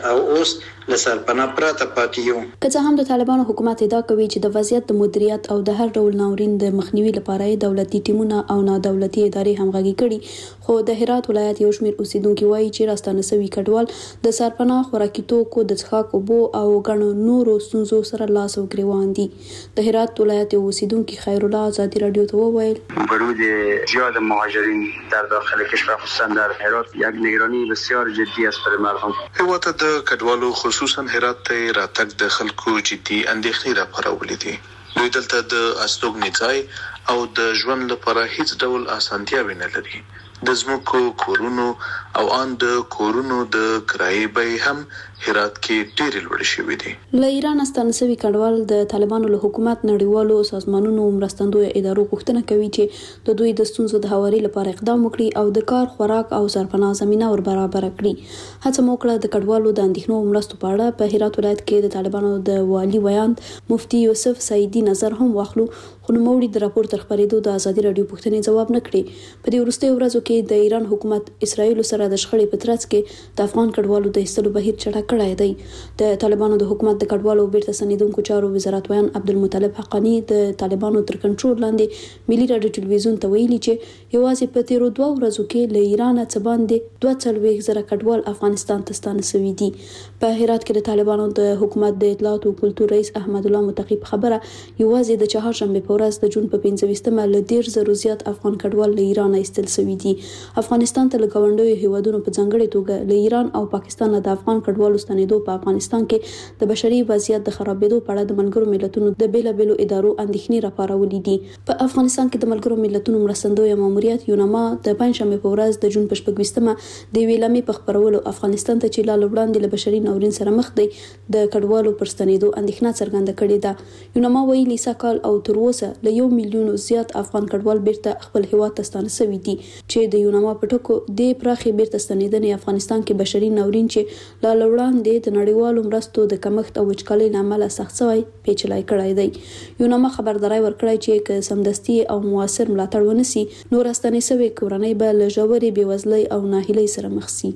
او اوس له سرپناه پرته پاتې یو. که څه هم د طالبانو حکومت ادعا کوي چې د وضعیت د مدیریت او د هر ډول ناورین د مخنیوي لپاره دولتي ټیمونه او نادولتي ادارې همغږي کړي، خو د هرات ولایت یو شمېر اوسیدونکو وایي چې راستانه شوي کډوال د سرپناه خوراکي توکو د څښاک اوبو او ګڼو نورو ستونزو سره لاس او ګریوان دي. د هرات ولایت اوسیدونکو خیر الله ازادي رادیو ته وویل ورود زیاد مهاجرین در داخل کشور خصوصا در هرات یک نگرانی بسیار جدی است برای مردم. هیواد د کډوالو خصوصا هرات ته راتګ د خلکو جدي اندېښنې راپارولې دي. دوی دلته د استوګنې ځای او د ژوند لپاره هیڅ ډول اسانتیاوې نه لري. د ځمکو کورونو او ان د کورونو د کرایې بیې هم هرات کې ډېرې لوړې شوې دي. له ایران ستانه شوي کډوال د طالبانو له حکومت نړیوالو سازمانونو مرستندوی ادارو غوښتنه کوي چې د دوی د ستونزو د هواري لپاره اقدام وکړي او د کار خوراک او سرپناه زمينه ور برابر کړي. هڅه موکړه د کډوالو د اندېښنو مرستو په اړه په هرات ولایت کې د طالبانو د والی ویاند مفتي یوسف سعیدی نظر هم واخلو، خو نوموړي د راپور تر خبرېدو د ازادي رادیو پوښتنې ځواب نه کړي. په دې وروستیو ورځو کې د ایران حکومت اسرائیل سره د شخړې په ترڅ کې د افغان کډوالو د ایستلو بهیر چټک کړی دی. د طالبانو د حکومت د کډوالو بیرته ستنېدونکو چارو وزارت ویان عبدالمطلب حقانی د طالبانو تر کنټرول لاندې ملي رادیو ټلویزیون ته ویلي چې یوازې په تیرو 2 ورځو کې له ایران څخه باندې 42,000 کډوال افغانستان ته ستانه شوي دي. په هرات کې د طالبانو د حکومت د اطلاعات او کلتور رئیس احمد الله متقی خبره یوازې د چهارشنبه په ورځ د جون په 25مه له 1,000 زیات افغان کډوال له ایران ایستل شوي دي. افغانستان ته له ګاونډیو هیوادونو په ځانګړي توګه له ایران او پاکستان د افغان کډوالو ستنېدو په افغانستان کې د بشري وضعیت د خرابېدو په اړه د ملګرو ملتونو د بیلابېلو ادارو اندېښنې راپارولې دي. په افغانستان کې د ملګرو ملتونو مرستندوی ماموریت یوناما د پنځشنبه په ورځ د جون په 26مه د ویلامې په خبرولو افغانستان ته چې لا وړاندې له بشري ناورین سره مخ دی د کډوالو پر ستنېدو اندېښنه څرګنده کړې ده. یوناما ویلي سکهال او تر اوسه له 1 میلیون زیات افغان کډوال بیرته خپل هیواد ته ستانه شوي دي چې د یوناما په ټکو د پراخي بیرته ستنېدنې افغانستان کې بشري ناورین چې لا وړاندې د نړیوالو مرستو د کمښت او وچکالۍ له امله سخت شوی پیچلای کړی دی. یوناما خبرداري ورکړی چې که سمدستي او موثر ملاتړ ونشي نو راستنې شوی کورنۍ به له ژورې بېوزلۍ او ناهیلۍ سره مخ شي.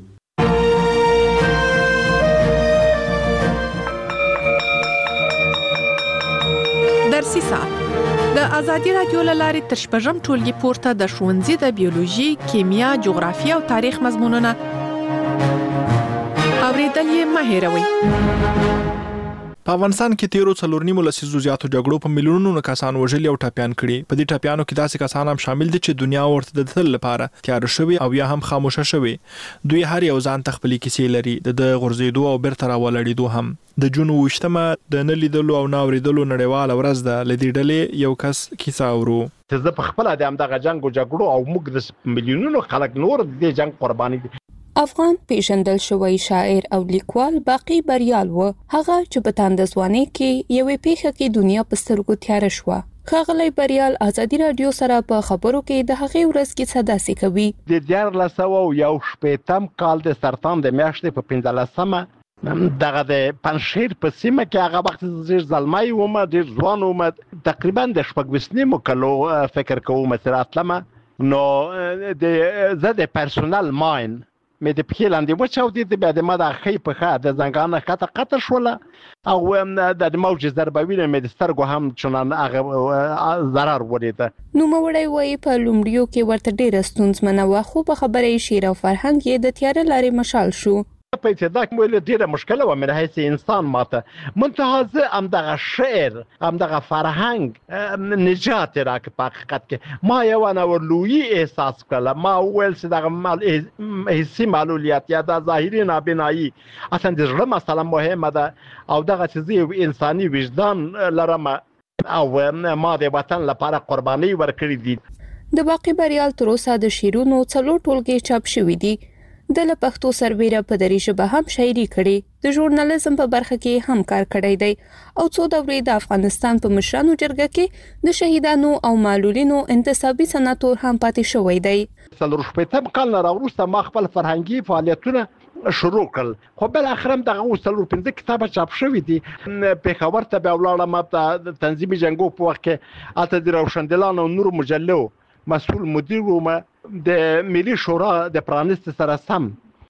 درسي ساعت د ازادي رادیو له لارې تر شپږم ټولګي پورته د ښوونځي د بیولوژي، کیمیا، جغرافیه او تاریخ مضمونونه اوریدل یې مه هېروئ. په افغانستان کې تیرو 4.5 لسیزو زیاتو جګړو په میلیونونو کسان وژلي او ټاپیان کړي. په دې ټاپیانو کې داسې کسان هم شامل دي چې دنیا ورته د تل لپاره تیار شوی او یا هم خاموشه شوی. دوی هر یو ځان تخپلي کیسې لري، د غورځېدو او بیرته راولړېدو هم. د جون 28مه د نه لیدلو او نه اوریدلو نړیواله ورځ ده. له دې ډلې یو کس کیسه اورو. زه په خپل د همدغه جنگ او جګړو او موږ د میلیونونو خلک نور د جنگ قرباني دي. افغان پیژندل شوی شاعر او لیکوال باقی بریال و، هغه چې په تاندځواني کې یوې پیښه کې دنیا په سترګو تیار شو. ښاغلی بریال ازادي رادیو سره په خبرو کې د هغې ورځ کې څه داسې کوي. د 1961 کال د سرطان د میاشتې په 15مه دغه د پنشیر په سیمه کې هغه وخت ډېر زلمی وم، ډېر ځوان وم، تقریبا د 14 کلو فکر کوم چې راتلمه. نو زه د پرسونل ماین مې د پښې لاندې وچاودېد، بیا د ما د ښۍ پښه د زنګانه قطع شوله او د موج ضربوینه مې د سترګو هم چنان هغه ضرر ولیده. نوموړی وایي په لومړیو کې ورته ډېره ستونزمنه وه، خو په خبره یې شعر او فرهنګ یې د تیاره لارې مشال شو. په ابتدا کې ویل ډیره مشکله و من حیث انسان ماته منتهازه همدغه شعر همدغه فرهنګ نجات راک په حقیقت کې ما یو نورلوی احساس کړل. ما ویل چې دغه حسي معلولیت یا د ظاهري نابینایی اصلا د زړه مسله مهمه ده او دغه چې انساني وجدان لرم او ما د وطن لپاره قرباني ورکړې دي. د باقی بریال تر اوسه د شیرونو 4 ټولګې چاپ شوي دي. د پښتو سربېره په دري ژبه هم شاعري کړې، د ژورنالیزم په برخه کې هم کار کړی دی او څو دورې د افغانستان په مشرانو جرګه کې د شهیدانو او معلولینو انتصابي سناتور هم پاتې شوی دی. 4 کال نه راوروسته ما خپل فرهنګي فعالیتونه شروع کړل، خو بل اخرم دغه 15 کتابه چاپ شوي دي. پېښور ته بیا ولاړم په تنظیمي جنګو په وخت کې، هلته د روشندلان او نورو مجلو مسؤل مدیر وم. د ملي شورا د پرانست سره سم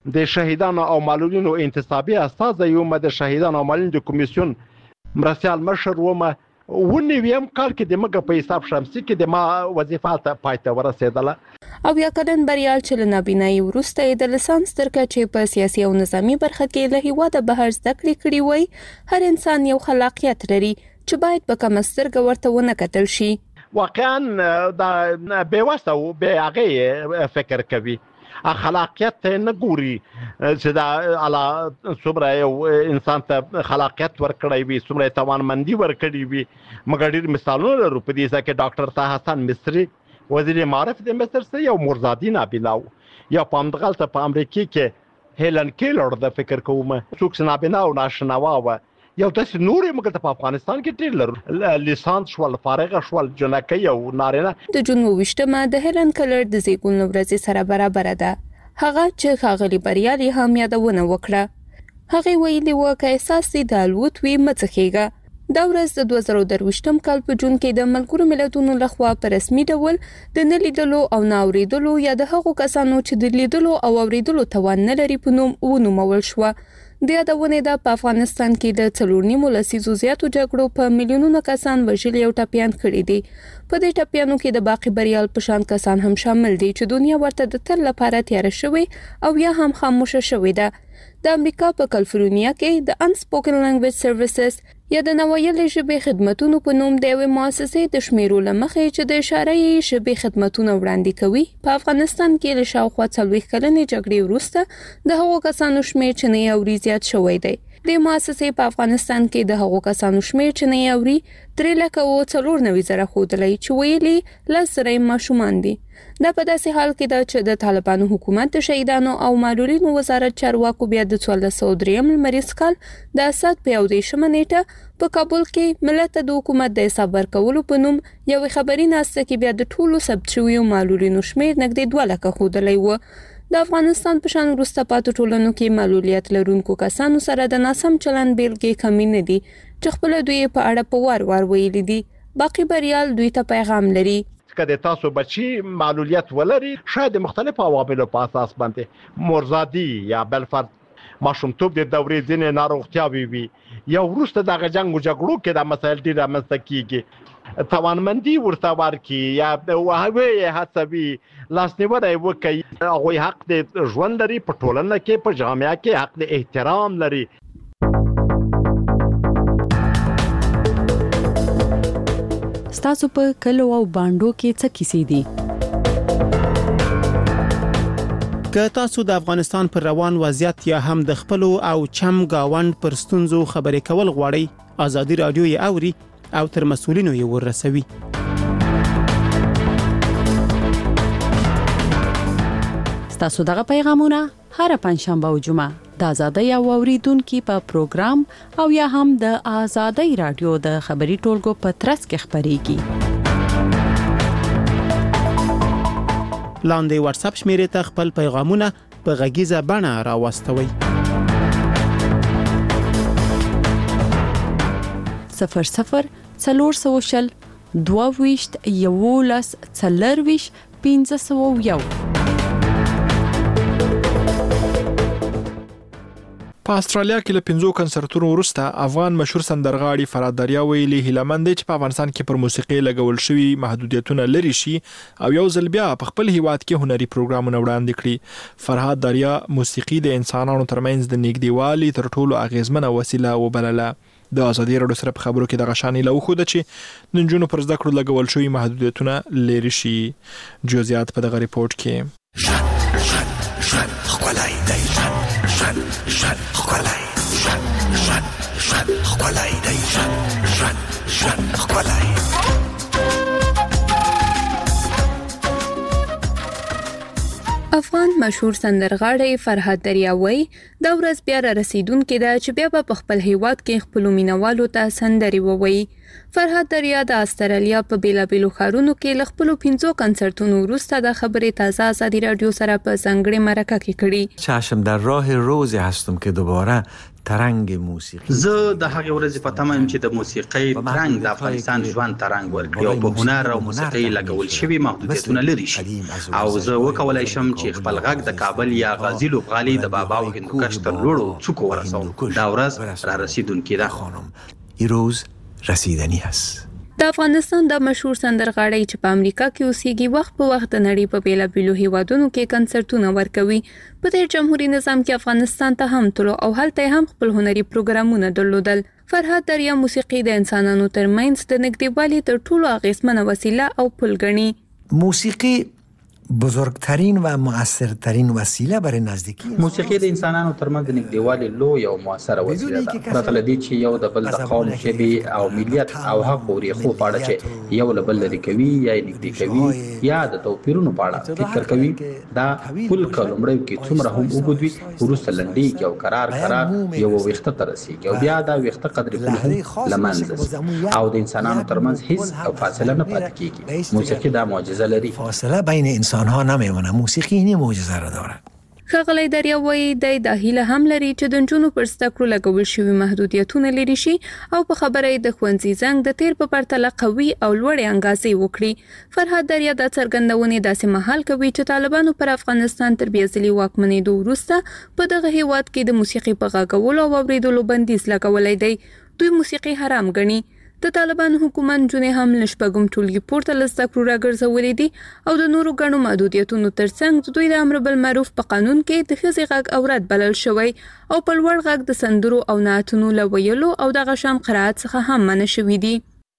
د شهیدانو او معلولینو انتصابي استازی یم، د شهیدانو او معلولینو د کمیسیون مرستیال مشر وم. ونویم کال کې د مګه په حساب شمسي کې د ما وظیفه ته پایته ورسېدله. او یا کلن بریال چې له نابینایي وروسته د لیسانس تر کچې په سیاسي او نظامي برخه کې له هیواده بهر زده کړې کړې وای. هر انسان یو خلاقیت لري چې باید په کومه سترګه ورته ونه کتل شي. واقعا دا بېوسه او بې هغې فکر کوي، خلاقیت نه ګوري چې دا الله څومره یو انسان ته خلاقیت ورکړی وي، څومره توانمندي ورکړی وي. مګر ډېر مثالونه لرو په دې ځای کې ډاکټر طه حسن مصري وزیر معارف د مصر سره یو مرزادي نابینا و، یا په همدغلته په امریکا کې هیلن کیلر د فکر کوم څوک نابینا او ناشنوا و. یو داسې نور موږ ته په افغانستان کې ډېر لرو، لیسانس شول، فارغه شول، جنکۍ او نارینه. د جون 28 د هیلن کیلر د زیږون ورځ سره برابر ده. هغه چې ښاغلي بریالي هم یادونه وکړه. هغه ویلي و که احساس دې د الوت وي مڅخېږه. دا ورځ د 2023 کال په جون کې د ملګرو ملتونو لخوا په رسمي ډول د نه لیدلو او نه اوریدلو یا د هغو کسانو چې د لیدلو او اوریدلو توان نه لري په نوم ونومول شوه. د یادونې د په افغانستان کې د 4.5 لسیزو زیاتو جګړو په میلیونونو کسان وژلي او ټپیان کړي دي. په دې ټپیانو کې د باقی بریال په شان کسان هم شامل دي چې دنیا ورته د تل لپاره تیار شوی او یا هم خاموشه شوی ده. د امریکا په کالیفورنیا کې د Unspoken Language Services یا د ناویلې ژبې خدماتونو په نوم د یوې مؤسسې د شمیرو له مخې چې د اشاره ژبې خدماتونه وړاندې کوي، په افغانستان کې له شاوخوا 40 کلنې جګړې وروسته د هغو کسانو شمېر چې نه اوري زیات شوی دی. د مؤسسې په افغانستان کې د هغو کسانو شمېر چې نه اوري 3,94,000 ښودلی چې ویلي 10,000 ماشومان دي. دا په داسې حال کې ده چې د طالبانو حکومت د شهیدانو او معلولینو وزارت چارواکو بیا د 1403 لمریز کال د اسد په 14 نیټه په کابل کې ملت د حکومت د حساب ورکولو په نوم یو خبري ناسته کې بیا د ټولو ثبت شویو معلولینو شمېر نږدې 2 لکه ښودلی و. د افغانستان په شان وروسته پاتې ټولنو کې معلولیت لرونکو کسانو سره د ناسم چلند بیلګې کمی نه دي چې خپل دوی په اړه په وار ویلي دي. باقی بریال دوی ته پیغام لري که د تاسو بچي معلولیت ولري، شاید مختلف عواملو په اساس باندې مرزادي یا بل فرد ماشومتوب د دورې ځینې ناروغتیاوې وي، یا وروسته دغه جنګ او جګړو کې دا مسایل ډېر رامنځته کیږي، توانمندي ورته ورکړي یا هغوی هڅوي لاسنیوی وکړي. هغوی حق د ژوند لري، په ټولنه کې په جامعه کې حق د احترام لري. ستاسو په کلو او باندو کې څه کیسې دي؟ که تاسو د افغانستان پر روان وضعیت یا هم د خپل او چم گاوند پر ستونزو خبرې کول غواړئ، آزادي رادیو یې اوري او تر مسؤلینو یې ورسوي. ستاسو دغه پیغامونه هر پنځشنبه او جمعه د آزادۍ او اوریدونکو په پروګرام او یا هم د آزادۍ رادیو د خبري ټولګو په ترڅ کې خبريږي. لاندې واتس اپ شمیرې ته خپل پیغامونه په غږیزه بڼه راوستوي. 00 400 22 11 40 501. په استرالیا کې له 5 کنسرتونو وروسته افغان مشهور سندرغاړي فرهاد دریا ویلي هیلمند چې په افغانستان کې پر موسیقي لګول شوی محدودیتونه لري شي او یو ځل بیا په خپل هیواد کې هنري پروګرامونه وړاندې کړي. فرهاد دریا موسیقي د انسانانو ترمنځ د نږدېوالي تر ټولو اغیزمنه وسیله وبلله. د آزادۍ رادیو سره په خبرو کې د غشانې له وخت چې د نجونو پر زده کړو لګول شوی محدودیتونه لري شي. جزئیات په دغه ریپورت کې خلای دی شن خلای شن خلای دی شن خلای. افغان مشهور سندرغاړی فرهاد دریاوی دا ورځ بیا را رسیدونکې ده چې بیا په خپل هیواد کې خپل مینوالو ته سندري ووي. فرهاد دریا د استرالیا په بیلابیلو ښارونو کې له خپل 5 کنسرتونو وروسته د خبرې تازه آزادی رادیو سره په ځانګړې مرکه کې کړې. چشم در راه روزی هستم که دوباره ترنګ موسیقي. زه د هغې ورځې په تمه یم چې د موسیقۍ ترنګ د افغانستان ژوند ته رنګ ورکړي او په هنر او موسیقۍ لګول شوي محدودیتونه لرې شي او زه وکولی شم چې خپل غږ د کابل یا غازي لوبغالي د بابا او هندوکش تر لوړو څوکو ورسوم. دا ورځ را رسیدونکې ده. این روز رسیدنی است. د افغانستان د مشهور سندرغاړی چې په امریکا کې اوسېږي وخت په وخت د نړۍ په بیلابیلو هیوادونو کې کنسرتونه ورکوي. په تیر جمهوریت نظام کې افغانستان ته هم تلو او هلته هم خپل هنري پروګرامونه درلودل. فرهاد دریا موسیقي د انسانانو ترمنځ د نږدېوالي تر ټولو اغیزمنه وسیله او پل ګڼي. موسیقی بزرگترین و مؤثرترین وسیله برای نزدیکی. موسیقي د انسانانو ترمنځ د نږدېوالي لوی او مؤثره وسیله ده. پرته له دې چې یو د بل د قوم، ژبې او ملیت او حقوق ریښو په اړه چې یو له بل لرې کوي یا یې نږدې کوي یا د توپیرونو په اړه فکر کوي، دا پل که لومړی کې څومره هم اوږد وي وروسته لنډېږي او کرار یو ویښته ته رسېږي او بیا دا ویښته قدر پل هم له منځه ځي او د انسانانو ترمنځ هیڅ فاصله نه پاتې کېږي. موسیقي دا معجزه لري. فاصله بین انسان‌ها نمیمونه. موسیقی این معجزه را داره. ښاغلی دریا وایي د هیله هم لري چې د نجونو پر زده کړو لګول شوي محدودیتونه لرې شي او په خبره یې د ښوونځي زنګ د تیر په پرتله قوي او لوړې انګازې وکړي. فرهاد دریا دا څرګندونې داسې مهال کوي چې طالبانو پر افغانستان تر بیا ځلې واکمنېدو وروسته په دغه هیواد کې د موسیقي په غږولو او اورېدلو بندیز لګولی دی. دوی موسیقي حرام ګڼي. د طالبانو حکومت نجونې هم له شپږم ټولګي پورته له زده کړو راګرځولې دي او د نورو ګڼو محدودیتونو ترڅنګ دوی د امر بالمعروف په قانون کې د ښځې غږ عورت بلل شوی او په لوړ غږ د سندرو او نعتونو له ویلو او دغه شان قرائت څخه هم منع شوي دي.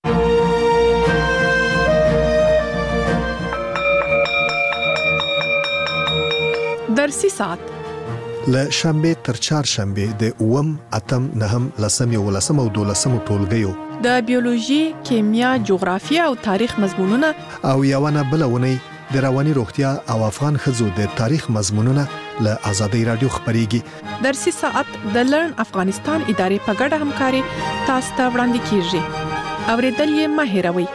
درسي ساعت له شنبه تر چهارشنبه د 8، 8، 9، 10 او 12 ټولګیو د بیولوژي، کیمیا، جغرافیه او تاریخ مضمونونه او یوونه بلونی د رواني روغتیا او افغان ښځو د تاریخ مضمونونه له آزادۍ رادیو خبريږي. درسي ساعت د لرن افغانستان ادارې په ګډه همکاري تاسو ته وړاندې کیږي. اوریدل یې مه هېروئ.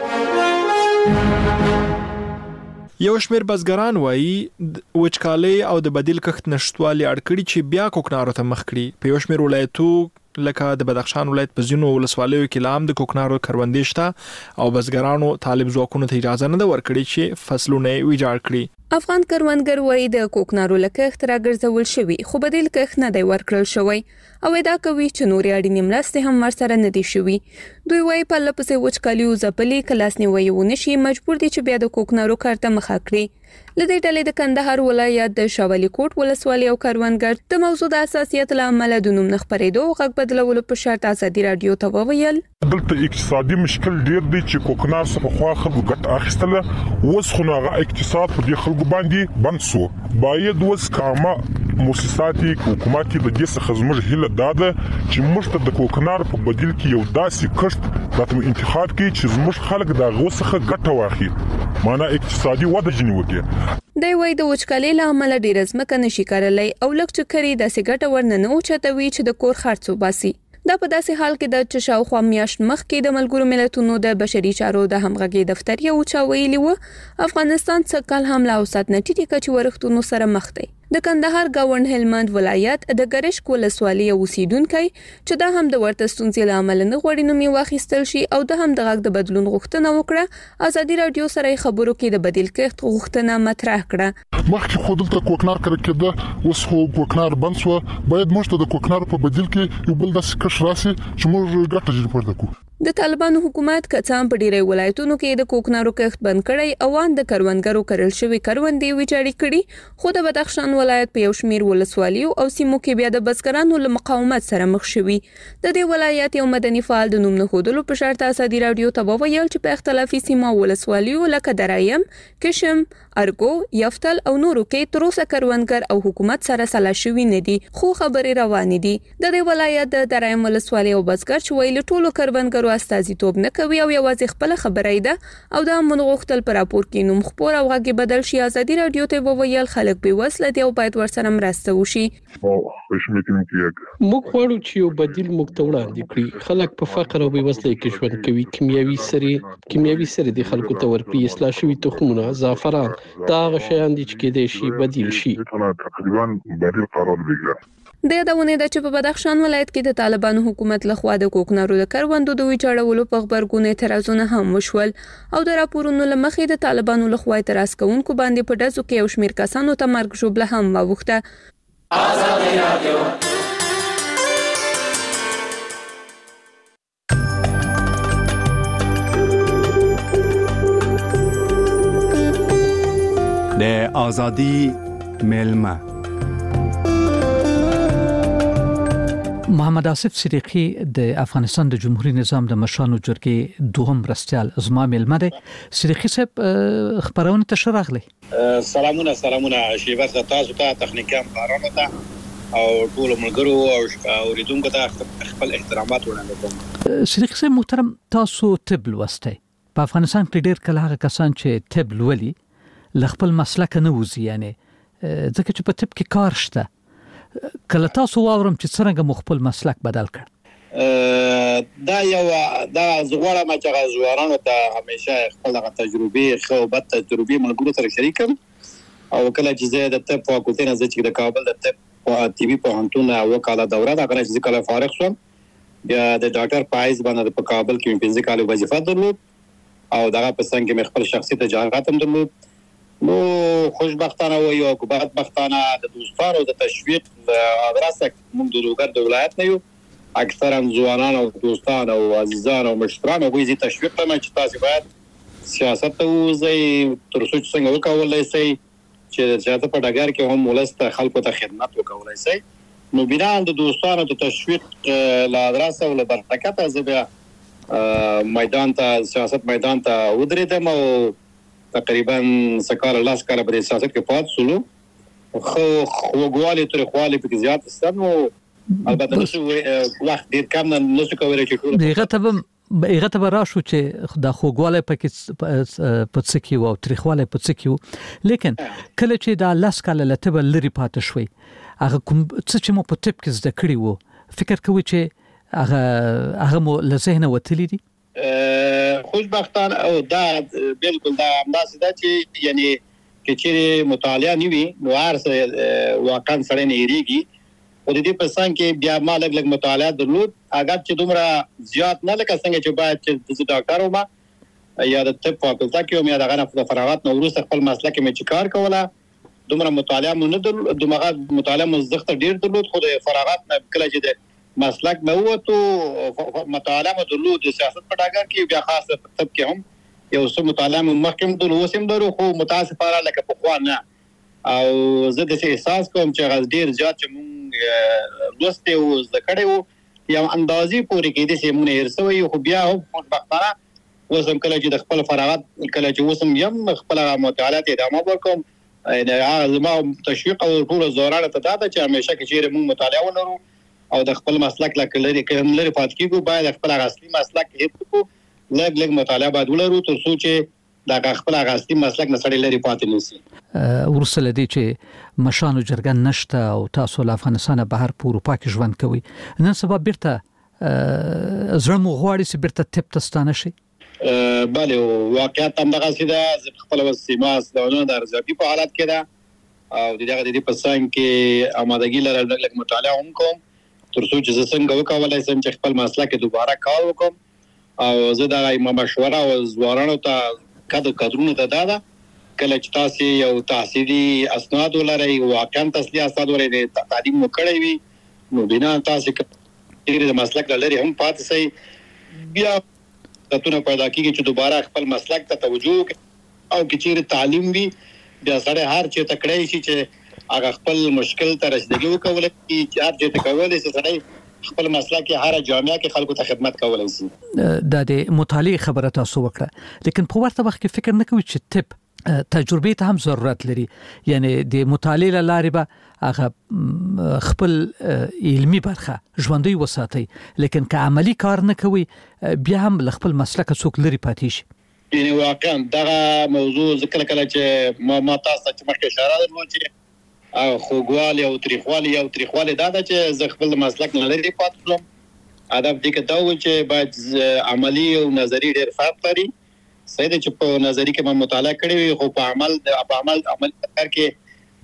یو شمېر بزګران وایي وچکالۍ او د بدیل کښت نشټوالي اړ کړي چې بیا کوکنارو ته مخ کړي. په یو شمېر ولایتو لکه د بدخشان ولایت په ځینو ولسوالیو کې لام د کوکنارو کروندې شته او بزګرانو طالب ځواکونو ته اجازه نه ورکړي چې فصلونه ویجاړ کړي. افغان کروندګر وایي د کوکنارو لکښت راګرځول شوی خو بدیل کښت نه دی ورکړل شوی او ادعا کوي چې نورې اړینې مرستې هم ورسره نه دي شوي. دوی وایي په لپسې وچکالي او ځپلې کلاس نیوي ونه شي مجبور دي چې بیا د کوکنارو کار ته مخه کړي. لدې ډلې د کندهار ولایت د شاولی کوټ ولسوالۍ او کروندګر د موضوع د حساسیت له امله د نوم نخبرېدو او غږ بدلولو په شرط ازادي رادیو ته وویل. دلته اقتصادي مشکل ډیر دی چې کوکنار څخه خو خلکو ګټه اخیستله اوس خو هغه اقتصاد په دې خلکو باندې بند شو. باید اوس کامه مؤسساتي حکومتي د دې څخه زموږ هیله ده چې موږ ته د کوکنار په بدیل کې یو داسې کښت راته انتخاب کړي چې زموږ خلک د هغه څخه ګټه واخلي، معنا اقتصادي وده جنې وکړي. دی وایي د وچکالۍ له امله ډېره ځمکه نشي کارلی او لږ چې کري داسې ګټه ورنه نه اوچتوي چې د کور خرڅ وباسي. دا په داسې حال کې ده چې شاوخوا میاشت مخکې د ملګرو ملتونو د بشري چارو د همغږۍ دفتر یو چا ویلي و افغانستان څه کال هم له اوسط نه ټیټې کچې ورښتونو سره مخ دی. د کندهار گاوند هلمند ولایت د ګرشک ولسوالۍ اوسیدونکو چې دا هم د ورته ستونزې له امله نه غوړي نومي واخیستل شي او د هم د غږ د بدلون غوښتنه وکړه. ازادي رادیو سره خبرو کې د بدیل کښت غوښتنه مطرح کړه. مخکې خو دلته کوکنار کړکېده، اوس خو کوکنار بند شو. باید موږ ته د کوکنار په بدیل کې یو بل داسې کښت راسي چې موږ ګټه جوړ کړو. د طالبانو حکومت کڅام په ډیری ولایتونو کې د کوکنارو کښت بند کړی او ان د کروندګرو کرل شوی کروندې ویجاړې کړي. خو د بدخشان ولایت په یو شمیر ولسوالیو او سیمو کې بیا د بزګرانو له مقاومت سره مخ شوي. د دې ولایت یو مدني فعال د نوم نه ښودلو په شرط ازادي رادیو ته وویل چې په اختلافي سیمو ولسوالیو لکه درایم، کشم، ارګو، یفتل او نورو کې تر اوسه کروندګر او حکومت سره سلا شوي نه دي خو خبرې روانې دي. د دې ولایت د درایم ولسوالۍ او بزګر چې ویل ټولو کروندګرو استازیتوب نه کوي او یوازې خپل خبرې ده او دا منغوښتل پر راپور کې نوم خبر او غږی بدل شي. ازادي رادیو ته وویل خلک به وسله دی او باید ورسره مرسته وشي. موږ غواړو چې یو بدیل موږ ته وړاندې کړي. خلک په فقر او بېوزلۍ کې ژوند کوي. کیمیاوي سرې د خلکو ته ورکړي. اصلاح شوي تخمونه، زعفران، دا هغه شیان دي چې کېدای شي بدیل شي. د یادونه ده چې په بدخشان ولایت کې د طالبانو حکومت لخوا د کوکنارو د کروندو د ویجاړولو په خبرګون اعتراضونه هم وشول او د راپورونو لمخې د طالبانو لخوا اعتراض کوونکو باندې په ډزو کې یو شمېر کسانو ته مرګ ژوبله هم واوښته. آزادي رادیو د آزادی ملما. محمد آصف صدیقی د افغانستان د جمهوریت نظام د مشرانو جرګې دوهم مرستیال زما ملما دی. صدیقی صاحب خبرونه ته شراغلی. سلامونه شیبر تاسو ته تخنیکي همکارانو ته او ټول ملګرو او اوریدونکو ته خپل احترامات وړاندې کوم. صدیقی صاحب محترم، تاسو طب لوستی. په افغانستان کې ډېر کله هغه کسان چې طب لولي لخپل مسلک نه وځي، یعنی ځکه چې په طب کې کار شته. کله تاسو واورم چې څنګه مخبل مسلک بدل کړ؟ دا زغوړه ما چې زوارانو ته همیشه خپل تجربه خو بد تجربه ملګرو سره شریکم او کله چې زه د طب فاکولټي نه چې د کابل د طب او طبي پوهنتون وکاله دوره دا غره چې کله فارغ شوم بیا د ډاکټر پایز باندې په کابل کې فزیکي کال وظیفه درلود او دغه په څنګه مې خپل شخصي تجارت هم درلود. نو خوشبختانه و یا بدبختانه د دوستانو د تشویق ادرسه موږ د لوګر د ولایت نه یو اکثرا ځوانان او دوستان او عزیزان او مشتران او غوږی تشویق ته چې تاسو باید سیاست ته وځي تر څو څنګه وکولای شئ چې سیاست په ډګر کې هم ولست خلکو ته خدمت وکولای شئ. نو بنا د دوستانو د تشویق لا ادرسه او برکت زبیا میدان ته سیاست میدان ته ودرېدم او تقریبا سکال لاس کاله په سیاست کې پات سولو خو وګوالي تر خواله په زیات ستنو البته نو وخت ډیر کم نه څه کوي چې ټول هغه ته راشو چې د خوګواله په څکی او تاریخواله په څکی، لیکن کله چې دا لاس کاله لته لري پات شوي هغه کوم څه چې مو په طب کې زده کړی وو فکر کوي چې هغه مو له ذهنه وتلی دي؟ خوشبختانه او دا بالکل دا همداسې ده چې یعنی کې چې مطالعه نیوي نو ارسه واقعا سره نه یریږي او د دې په څنګه کې بیا ما لګ مطالعه درلود اگر چې دومره زیات نه لکه څنګه چې باید چې ډاکټر ومه یا د طب فاکولټه کې ومه دغه نه فراغت نو وروسته خپل مسلک کې مې کار کوله دومره مطالعه مونږ نه درلود دومره مطالعه مزخت ډیر درلود خو د فراغت نه کله چې مسلک مې وته مطالعه مدلود سیاست په ډاګر کې بیا خاصه طب کې هم یو څه مطالعه مخکم د لوسم درو خو متاسفانه لکه په خوا نه او زه د احساس کوم چې غز ډیر زیات چې مونږ لوسته او ذکرې وو یو اندازې پورې کې د سیمونه هرڅوي خو بیا هم مخبختانه وسم کله چې د خپل فراغت کله چې وسم یم خپل مطالعه ادامه وکم زما تشویق او ټول زورانه ته دا چې همیشه کې چې مونږ مطالعه ولرو او د خپل مسلک لکه کوم لري پات کیږي باید خپل اصلي مسلک هیڅ کو لګ مطالعه باید ولرو تر څو چې دا خپل اصلي مسلک نه سړی لري پات نه شي. ورسره دي چې مشانو جرګن نشته او تاسو له افغانستان بهر په اروپا کې ژوند کوي نن سبا بیرته زړه مو غواړي چې بیرته طب ته ستانه شي؟ بله واقعیت هم دغه سیده خپل وسیماس دونه د ارزیابي په حالت کې ده او دغه د په څنګه کې آمادګي لرل لګ مطالعه هم کوم تر څو چې څنګه وکولای شم چې خپل مسلک دوباره کار وکم او زه دا مشوره او زوارانو ته کادرونو ته دا کله چې تاسو یو تحصیلي اسناد ولرئ واقعا تحصیلي اسناد ولرئ تعلیم وکړئ وي نو بنا تاسو کې د مسلک لري هم پاتې سي بیا تاسو پیدا کیږي چې دوباره خپل مسلک ته توجه او کې چې تعلیم وي بیا سره هر چې تکړه شي چې هغه خپل مشکل ته رسیدګي وکولای شي چې هر څه کولای شي سړی خپل مسلک هر جامعه کې خلکو ته خدمت کولای شي. د مطالعه خبره تاسو وکړه لیکن په ورته وخت کې فکر نه کوي چې طب تجربه ته هم ضرورت لري، یعنی د مطالعه لارې به هغه خپل علمي برخه ژوندۍ وساتي لیکن که عملی کار نه کوي بیا هم خپل مسلک څوک لري پاتې شي. یعنی واقعا دا موضوع ذکر کله چې ما تاسو ته مخکې اشاره درلود چې او خوګوالي او تاریخوالي دا چې زه خپل مسلک نه لري پاتې شوم ادب دې کې دا و چې باید عملی او نظری ډېر فرق لري. صحیح ده چې په نظری کې ما مطالعه کړې وي خو په عمل کار کې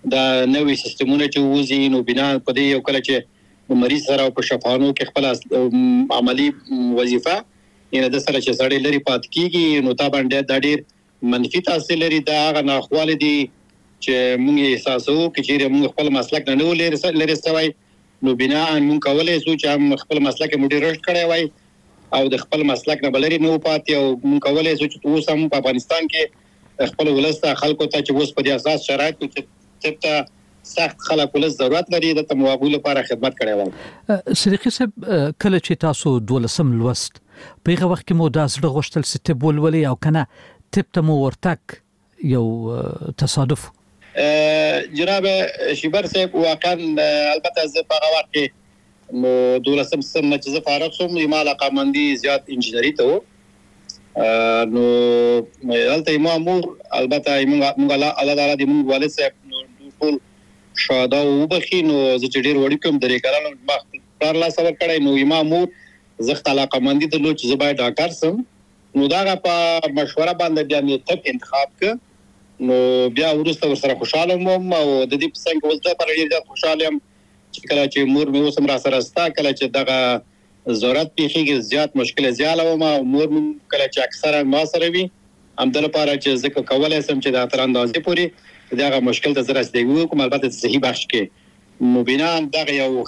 دا نوې سیستمونه چې وځي نو بنا په دې یو کله چې مریض سره په شفاهانو کې خپل عملی وظیفه یعنی د سره چې سړی لري پات کیږي نو تا باندې د ډیر منفي تاثیر لري دا هغه ناخواله دي چې موږ احساسو چې موږ خپل مسلک نه لري سوی نو بنا موږ کولای شو چې خپل مسلک مډیر رشد کړی وای او د خپل مسلک نه بلری نو پاتې او موږ کولای شو چې اوس هم په افغانستان کې خپل ولسته خلکو ته چې اوس په دې اساس شرایط کې ته سخت خلک ولس ضرورت لري د تموابو لپاره خدمت کړی وای صدیقي صاحب کله چې تاسو 12 لوست په هغه وخت کې مو د زړه غوښتل ستې بولولي او کنه تپ ته مو ورتک یو تصادف جناب شیبر صاحب واقعا البته زه په هغه وخت کې نو 12 سم چې زه فارغ شوم ما علاقمندي زیات انجینری ته نو دلته مامور البته موږ الله تعالی دې موږ والد صاحب نو ټول شاده وبخي نو زه چې ډیر وړي کوم درې کارانو ما کار لا سره کړی نو مامور زه علاقمندي ته لوچ زه باید ډاکټر سم نو دا په مشوره باندې بیا مې تک انتخاب ک نو بیا ورسته ورسره خوشاله مم او د دې په څنګه ولته پر ډیر خوشاله ام چې کله چې مور مې اوسم را سره ستا کله چې دغه ضرورت پیخیږي زیات مشکل زیاله و ما مور کله چې اکثره ما سره وي هم د لپاره چې زه کولای سم چې د تر اندازې پورې دغه مشکل ته زره استګو کوم البته صحیح بخش کې نو بنا دغه یو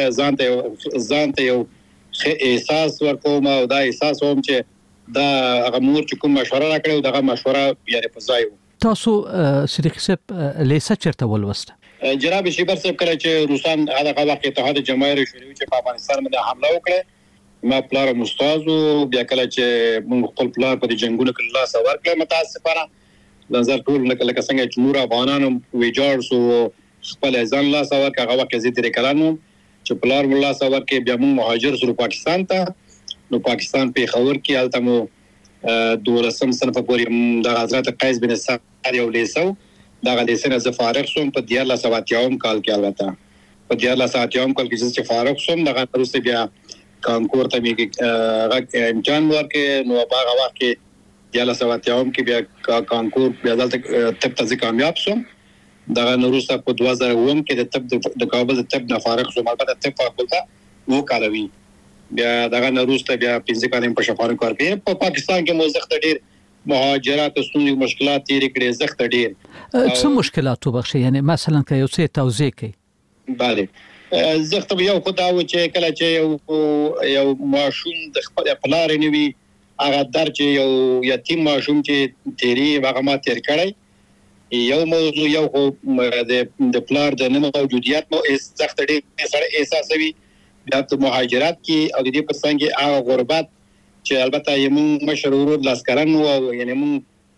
ځانته یو احساس ورکوم او دا احساس هم چې دا هغه مور چې کوم مشوره راکړو دغه مشوره یې په ځای تاسو صدیقي صاحب لیسه چرته ولوسته جناب شیبر صاحب کله چې روسان هغه وخت اتحاد جماهیر شوروي چې په افغانستان باندې حمله وکړه ما پلار مستاز بیا کله چې موږ خپل پلار په جنگونو کې الله سوار کړ متاسفانه نظر ټول لکه څنګه چې نور افغانانو ویجاړ سو خپل ځان الله سوار کړه هغه وخت زه تیر کړم چې پلار الله سوار کې بیا موږ مهاجر سره پاکستان ته نو پاکستان په خور کې التمو 12 صنف پورې د حضرت قیس بن سعد یو لیسو دا لیسنه ز فارغ شوم په 1470 کال کې البته په 1470 کال کې چې فارغ شوم دغه ترسته بیا کانکور ته میږي امتحان ورکې نو هغه وخت کې 1470 کې بیا کانکور بیا دلته تب ته کامیاب شوم دغه نورسته په 2009 کې د تب د کابل تب نه فارغ شوم البته تب په خپلته وو کاروي بیا دغه نورسته بیا 15 کال په شفاهانو کار کوي په پاکستان کې موزخت ډیر مهاجرات او ستونزې مشکلات تیر کړي زخت ډیر څه مشکلات وبخښي یعنی مثلا که یو څه توضیح کړي bale زخت یو خداو چې کله چې یو ماشوم د خپل پلار نیوي هغه در چې یو یتیم ماشوم چې تیری هغه ما تیر کړی یو موضوع یو د پلار د نه موجودیت مو زخت ډیر سره احساسوي بیا د مهاجرت کې او د دې په څنګه هغه غربت چې البته یمون مشرور لاسکرن او یعنی مون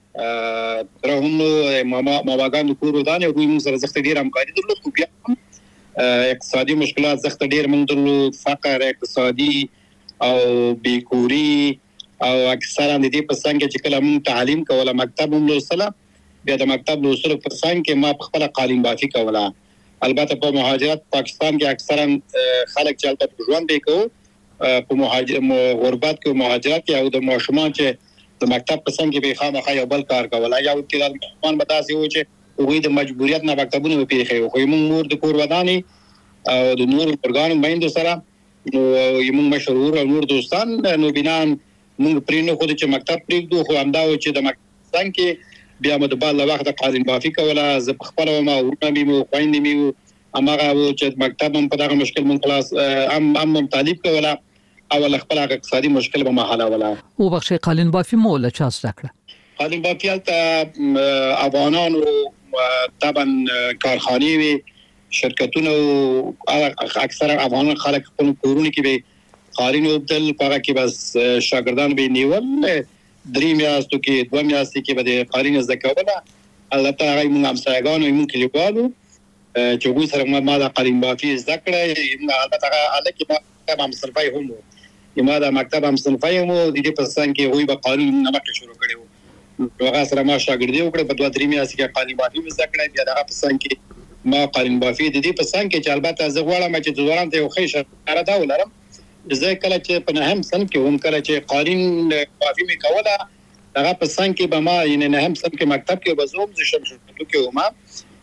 ترهم ماګان کورو دانه دوی مون سره زخت ډیر همکاري درلود بیا اقتصادي مشکلات زخت ډیر مون درلود فقر اقتصادي او بیکوري او اکثرا د دې په څنګه چې کله مون تعلیم کوله مکتب مون لوسله بیا د مکتب لوسلو په څنګه ما خپل قالین بافي کوله البته په مهاجرت پاکستان کې اکثرا خلک چې البته ژوند وکړو په غربت کې مهاجرت کې او د ماشومان چې د مکتب په څنګه به خامخا یو بل کار کوله یا د مان متاسي و چې وګړي د مجبوریت نه مکتبونه پیښه خو موږ نور د کور وداني او د نور پرګان باندې سره نو موږ مشرور او نور دوستان نو بنان موږ پرینو خو چې مکتب پریږدو خو همدا و چې د مکتب کې بیا مو د بل وخت قالین بافي کوله ز په خپل ما ورنه مو خويندې مو امغه و چې مکتب هم په دغه مشکل من خلاص ام طالب کوله او خپل اقتصادي مشکل به محاله ولا او بخښي قالین بافي مو له چا ذکر قالین بافي ته افغانان طبعا کارخانه وي شرکتونه اکثر افغان خلک خپل کورونه کې به قالین وبدل هغه کې بس شاګردان به نیول 3 میاشتو کې 2 میاشتې کې به قالین زکوله الله تعالی موږ هم سایګانو موږ کې لیکوالو چې وګ سره ما د قالین بافي ذکر البته هغه کې ما هم صرفای هم ما د مکتب هم صرفای هم د دې په څنګه کې وي به قانون نه مکه شروع کړو هغه سره ما شاګردي وکړه په 2-3 میاشتې کې قالین بافي ذکر بیا دغه په څنګه کې ما قالین بافي د دې په څنګه کې البته زه غواړم چې ځوانان ته یو ښه اشاره دا ولرم زه کله چې په نهم سن کې هم کله چې قالین بافي می کوله هغه په څنګه کې به ما یعنی نهم سن کې مکتب کې بزوم ز شمشتو کې ومه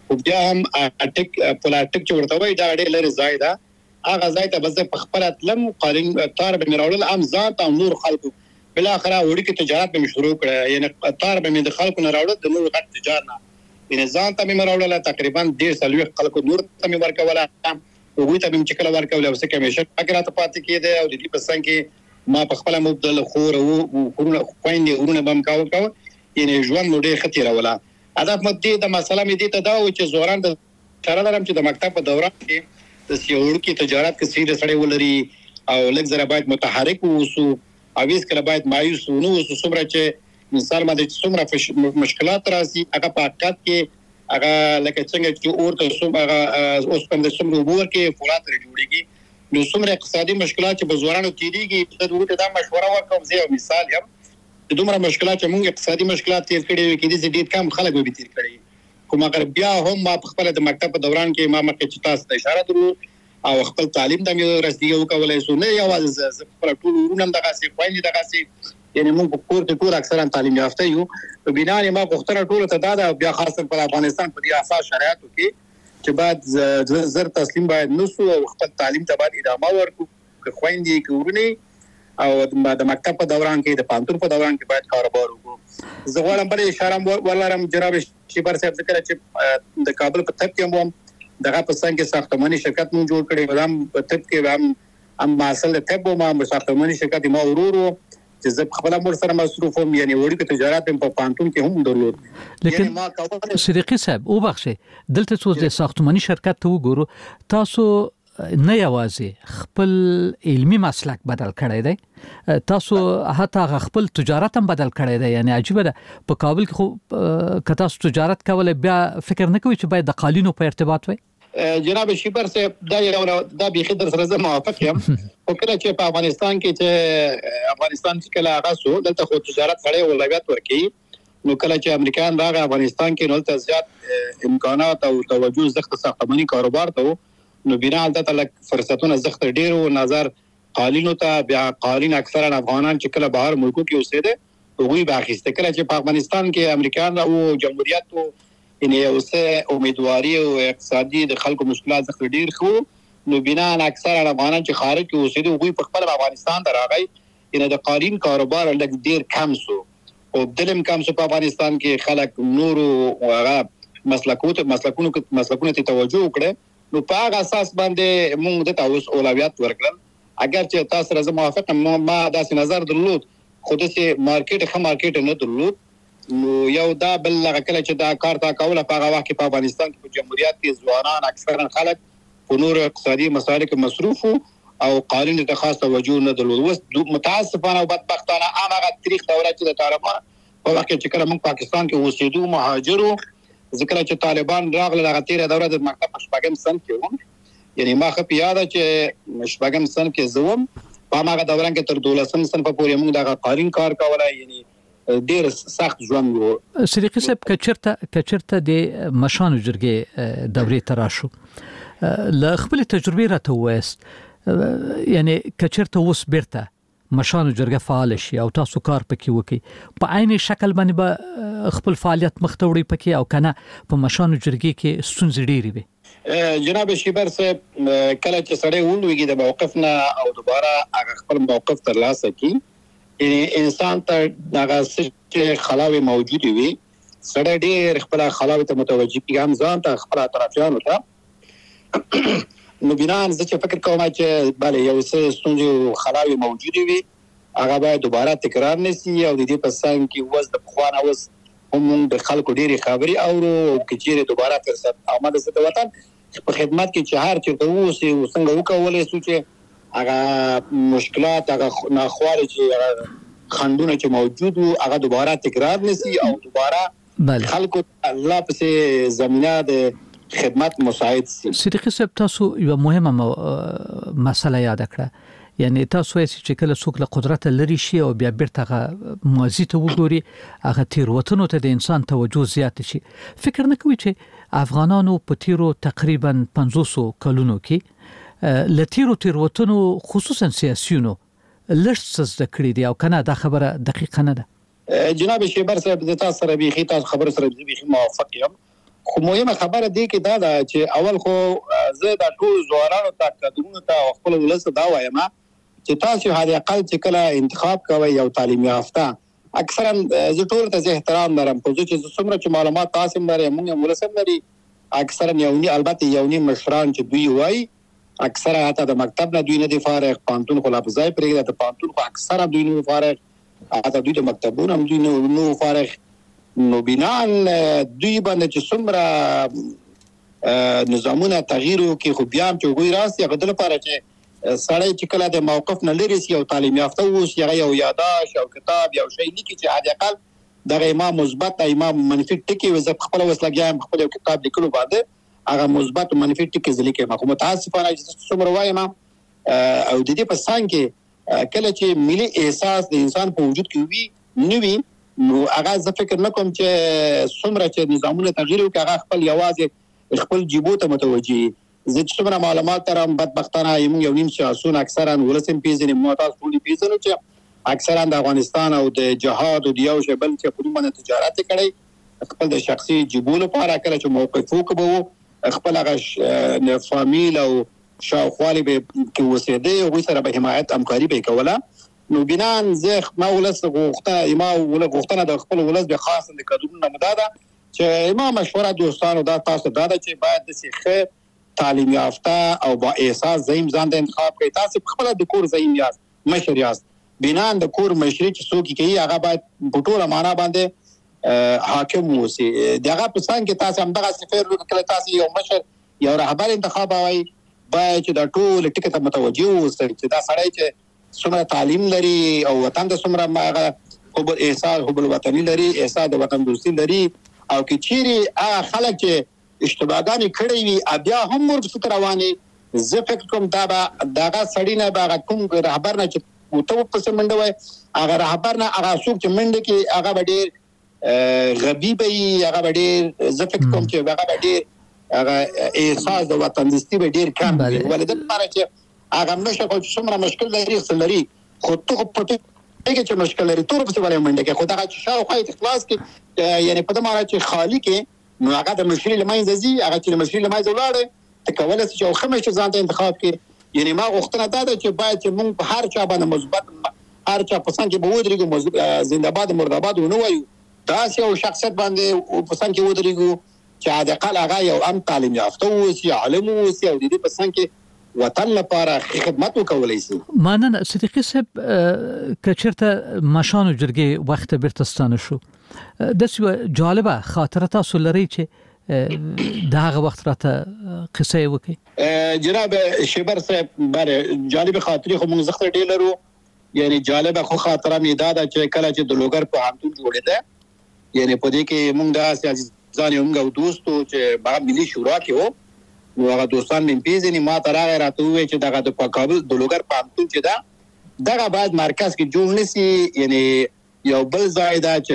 خو بیا هم اټک پلاټک چې ورته وایي دا ډېر لري ځای ده هغه ځای ته بس په خپل تلم قالین تار به مراول ام ذات او نور خلکو بل اخره وړي کې تجارت به شروع کړه یعنی تار به د خلکو نه راوړل د نور غټ تجارت نه یعنی ځان ته مراول تقریبا 1.5 خلکو نور ته ورکوله وګوي ته چې کله ورکول او څه کمیشن اگر ته پاتې کېده او د دې په څنګه کې ما په خپل مبدل خور او خورونه خويندې ورونه بم کاوه یعنی ژوند مو ډېر خطر ولا هدف مدې د مسله مې دې ته دا و چې زوران د چاره لرم چې د مکتب په دوران کې د سیوړ کې تجارت کې سیده سړی ولري او لږ زره باید متحرک ووسو او هیڅ کله باید مایوس نه ووسو څومره چې مثال باندې څومره مشکلات راځي هغه په حقیقت کې هغه لکه څنګه چې اور ته څومره اوس په څومره وګور کې فولاد لري جوړيږي نو څومره اقتصادي مشکلات چې په زورانو تیریږي د دوی ته مشوره ورکوم زه یو مثال یم د دومره مشکلات چې موږ اقتصادي مشکلات تیر کړي وي کې دې ډېر کم خلک به تیر کړي کوم اگر بیا هم ما خپل د مکتب په دوران کې ما مکه چې تاسو ته اشاره درو او خپل تعلیم د مې رسیدي وکولای سو نه یوازې خپل ټول ورونم دغه سي خويندې دغه سي یعنی موږ په کور کې ټول اکثرا تعلیم یافته یو په بنا ما غوښتنه ټول ته دا بیا خاصه په افغانستان په دې اساس شرایطو کې چې بعد زر تسلیم باید نسو او خپل تعلیم ته باید ادامه ورکړو خويندې کورونه او د مکتب په دوران کې د پانتور په دوران کې باید کاروبار وکړو زه غواړم بل اشاره ولرم جناب شیبر صاحب ذکر چې د کابل په طب کې هم دغه په څنګه ساختماني شرکت مون جوړ کړي هم په طب کې هم مسل طب او ما ساختماني شرکت ما ورورو چې زه خپل امر سره مصروف هم یعنی وړي کې تجارت په پانتون کې هم درلود لیکن صدیقی صاحب او بخښه دلته څو د ساختماني شرکت ته وګورو تاسو نه یوازې خپل علمی مسلک بدل کړی دی تاسو حتی خپل تجارت هم بدل کړی دی یعنی عجیب ده په کابل کې خو که تاسو تجارت کول بیا فکر نه کوئ چې باید د قالینو په ارتباط وي جناب شیبر صاحب دا بيخي در سره زه موافق یم خو کله چې په افغانستان کې چې افغانستان چې کله هغه سو دلته خو تجارت سره اولویت ورکړي نو کله چې امریکایان راغی افغانستان کې نو ته زیات امکانات او توجه زخت ساختماني کاروبار ته نو بنا البته لک فرصتونه زخت ډیر او نظر قالینو ته بیا قالین اکثرا افغانان چې کله بهر ملکو کې اوسېده هغوی باخسته کله چې په افغانستان کې امریکایان او جمهوریت یعنی اوسه امیدواري او اقتصادي د خلکو مشکلات زخت ډیر خو نو بنا اکثرا افغانان چې خارج کې اوسېده هغوی په خپل افغانستان ته راغی یعنی د قالین کاروبار لک ډیر کم سو او دلم کم سو په افغانستان کې خلک نور او هغه مسلکونو ته توجه وکړي نو په هغه اساس باندې موږ د تاسو اولویت ورکړل اگر چې تاسو سره موافق ما داسې نظر درلود خو داسې مارکیټ نه درلود نو یو دا بل کله چې دا کار تا کوله په هغه وخت کې په افغانستان کې په جمهوریت کې ځوانان اکثرا خلک په نور اقتصادي مسایلو کې مصروف او قانون ته خاص توجه نه درلود اوس متاسفانه او بدبختانه هغه تاریخ دوره چې د طالبان په وخت کې کله موږ پاکستان کې اوسېدو مهاجرو ذکر چې طالبان راغله هغه تیره دوره د مکتب شپږم سن کې و یعنی ما خو یاد چې شپږم سن کې زوم په هغه دوران کې تر 12 سن په پورې موږ د قالین کار کولای یعنی ډیر سخت ژوند وو صدیقی صاحب کچرته د مشانو جرګې دورې تراشو ل خپل تجربه راته وست یعنی کچرته اوس بیرته مشانو جرګه فعال شي او تاسو کار پکې وکي په عین شکل باندې به خپل فعالیت مختوړي پکې او کنه په مشانو جرګې کې ستونزې ډېرې وي جناب شیبر صاحب کله چې سړی ولويږي د موقف نه او دوباره هغه خپل موقف ترلاسه کړي انسان ته هغه چې خلاوي موجود وي سړی ډېر خپل خلاوي ته متوجي کیږي هم ځان ته خپل اطرافیانو ته نو بنا زه چې فکر کوم چې bale یو څه ستونزې خلاوي موجود وي هغه باید دوباره تکرار نشي او د دې په څنګ کې وز د خوانه وز هم د خلکو ډېری خبري اورو کچېره دوباره فرصت آمده ست وطن په خدمت کې چې هر چیرته ووسی او څنګه وکولای سو چې هغه مشکلات هغه ناخوالي چې خندونه چې موجود وو هغه دوباره تکرار نشي او دوباره خلکو الله په زمينه د خدمت مساعد سي صدیقی صاحب تاسو یو مهمه مسله یاد کړه یعنی تاسو چې کله څوک له قدرت لري شي او بیا بیرته ماضي ته وګوري هغه تیروتنو ته د انسان توجه زیات شي فکر نه کوي چې افغانانو په تیرو تقریبا 500 کلونو کې لتیرو تیروتنو خصوصا سیاسيونو لږ څه کړی دی او کنه دا خبره دقیقه نه ده جناب شیبر صاحب د تاسو سره بيخي تاسو خبر سره بيخي موافق یم خو مهمه خبره دی کې دا ده چې اول خو زه د ټول ځوانانو ته کډونو ته خپل ولس دا وایم چې تاسو هغه اقل چې کله انتخاب کوئ یو تعلیم یافته اکثرا زه ټول ته احترام لرم خو چې څومره چې معلومات تاسو لري موږ ولسم لري اکثرا البته یونی مشران چې دوی وایي اکثرا حتی د مکتب نه دوی نه دی فارغ پانتون خو لا په ځای پرېږده د پانتون خو اکثرا دوی نه فارغ حتی دوی د مکتبونو هم دوی نه فارغ نو بنان دوی باندې چې څومره نظامونه تغییر وکړي خو بیا هم چې وګورئ راسي هغه د لپاره چې سړی چې کله د موقف نه لري سي او تعلیم یافته اوسي هغه یو یاداش او کتاب یو شی لیکي چې حد اقل دغه ما مثبت ایما منفي ټکي وزه خپل وسلګیا خپل کتاب لیکلو باندې هغه مثبت او منفي ټکي ځلیکي ما کوم متاسفانه چې څومره وایم او د دې په څنګ کې کله چې ملي احساس د انسان په وجود کې وي نوي نو هغه زه فکر نکوم چې څومره چې نظامونه تغییر وکړي هغه خپل یوازې خپل جیبو ته متوجي زه چې څومره معلومات ترم بدبختانه یو نیم سیاسون اکثرا ولسم پیژنې معتاد ټول پیژنو چې اکثرا د افغانستان او د جهاد او د یو شی بل چې په باندې تجارت کړي خپل د شخصي جیبو لپاره کله چې موقف وکړو خپل هغه فامیل او شاوخوالي به کې وسیده او سره به حمایت همکاري به کوله نو بنان زه ما ولس غوښتنه د خپل ولس به خاص د قانون مداده چې ما مشوره دوستانو دا تاسو دا چې باید د سیخه تعلیم یافته او با احساس زیم ځان د انتخاب کوي تاسو خپل د کور زیم یاست مشر یاست بنان د کور مشري چې څوک کوي هغه باید په ټوله معنا باندې حاکم وسی دغه په څنګه کې تاسو هم دغه سفر وکړئ تاسو یو مشر یو رهبر انتخاب وای باید چې د ټول ټکي ته متوجي اوسئ چې دا سړی چې څومره تعلیم لري او وطن د څومره حب احساس حب الوطني لري احساس د وطن دوستي لري او کې چیرې خلک چې اشتباهګانې کړې وي بیا هم ورته رواني زه فکر کوم دا دغه سړی نه باغ کوم رهبر نه چې تو په سمنده وای هغه رهبر نه هغه څوک چې منډه کې هغه ډېر غبي به هغه ډېر زه فکر کوم چې هغه ډېر هغه احساس د وطن دوستي به ډېر کم وي ولې د لپاره چې هغه نشه کوم څومره مشکل لري خو ته په دې کې مشکل لري تور په څه باندې منډه کې خو دا چې شاوخوا اخلاص کې یعنی په دې معنی چې خالی کې نو هغه د مشري لمایز زی هغه چې مشري لمایز ولاړ ته کولای شي او خمس ځان ته انتخاب کې یعنی ما غوښتنه دا ده چې باید چې موږ په هر چا باندې مثبت هر چا په څنګه به ودرېږو زنده‌باد مرده‌باد ونه وایو دا یو شخصیت باندې په څنګه ودرېږو چې د قال هغه یو تعلیم یافته اوسي عالم اوسي او د دې په څنګه وطن لپاره خدمت وکولای شي مانن صدیقي صاحب کچرته مشانو جرګي وخت برتستانه شو د څه جالبه خاطره تاسو لري چې دغه وخت راته قصه وکي جناب شبر صاحب بره جالب خاطري خو موږ زخت ډیلرو یعنی جالبه خو خاطره مې دا چې کله چې د لوګر په همتون جوړې ده یعنی په دې کې موږ د ځان یو موږ دوستو چې با ملي شورا کې وو نو هغه دوستان مې پیژنې ما تر هغه راته وې چې دغه د کابل د لوګر په همتون چې دا دغه باید مرکز کې جوړ نشي یعنی یو بل ځای دا چې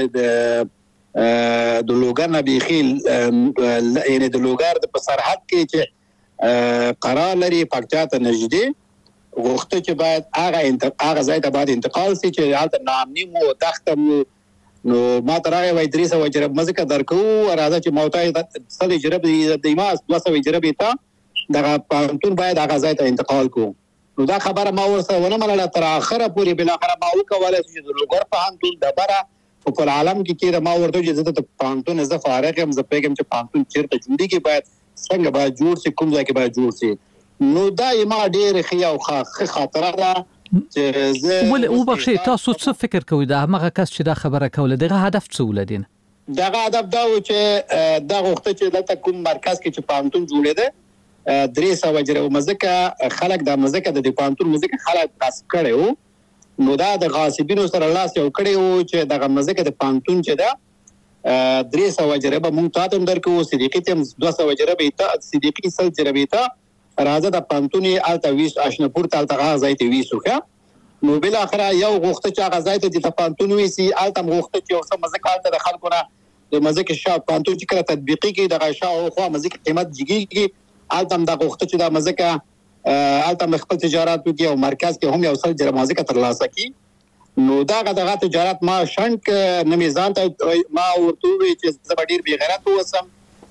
د لوګر نه بيخیل یعنی د لوګر په سرحد کې چې قرار لري پکچا ته نږدې وخت چې باید هغه ځای ته باید انتقال شي چې حالت نامني مو تختم نو ما ترغه وای 300 جرب مزه درکو راځه چې موتای صلی جرب د ایماس 200 جرب ته دغه پانتون باید هغه ځای ته انتقال کو نو دا خبره ما ورسره ونه منله تر اخره پورې بل اخره ما وکوله چې د لوګر پانتون د بره په عالم کې ما ورته چې د پانتون زه فارغ هم زه پیغام چې پانتون چیرته جوړي کې باید څنګه باید جوړ شي کوم ځای کې باید جوړ شي نو دا ما ډېر خیا او خاطره ده ول او بخښه تاسو څه فکر کوئ دا هغه کس چې دا خبره کوله دغه هدف څه ولدین دغه هدف دا و چې دا وخت چې دلته کوم مرکز کې چې پانتون جوړې ده 300 جره مزکه خلک د مزکه د پانتون مزکه خلک تاسو کړو نو دا د غاصبینو سره لاس یو کړی و چې دغه مزکه د پانتون چې دا 300 جره به مونږ تاسو درکو صدیقي تم 200 جره به ته صدیقي سل جره به ته راځه د پانتوني الته ویش آشنپور تلته غځای ته ویسوخه نو بل اخره یو غوخته چې غځای ته د پانتون ویسي الته غوخته چې اوسه مزکه الته د خلکو نه د مزکه شاو پانتون چې کړه تطبیقي کې د شاو خو مزکه قیمت جګیږي الته د غوخته چې د مزکه الته خپل تجارت وکي او مرکز کې هم یو سل جره مزکه ترلاسه کی نو دغه تجارت ما شنک نمیزان ته ما ورته وی چې زه ډیر بی غیرت وسم